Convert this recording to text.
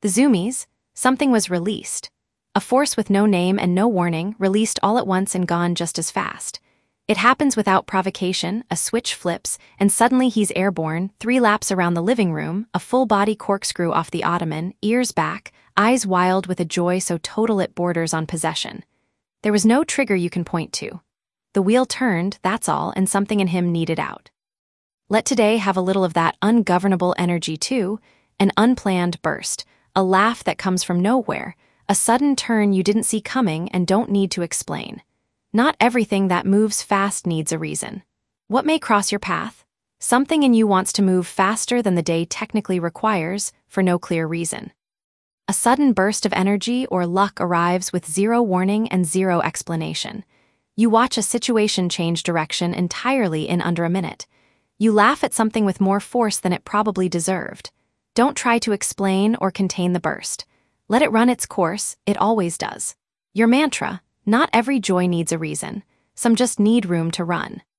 The zoomies, something was released. A force with no name and no warning, released all at once and gone just as fast. It happens without provocation, a switch flips, and suddenly he's airborne, 3 laps around the living room, a full-body corkscrew off the ottoman, ears back, eyes wild with a joy so total it borders on possession. There was no trigger you can point to. The wheel turned, that's all, and something in him needed out. Let today have a little of that ungovernable energy too, an unplanned burst, a laugh that comes from nowhere, a sudden turn you didn't see coming and don't need to explain. Not everything that moves fast needs a reason. What may cross your path? Something in you wants to move faster than the day technically requires, for no clear reason. A sudden burst of energy or luck arrives with 0 warning and 0 explanation. You watch a situation change direction entirely in under a minute. You laugh at something with more force than it probably deserved. Don't try to explain or contain the burst. Let it run its course, it always does. Your mantra: not every joy needs a reason. Some just need room to run.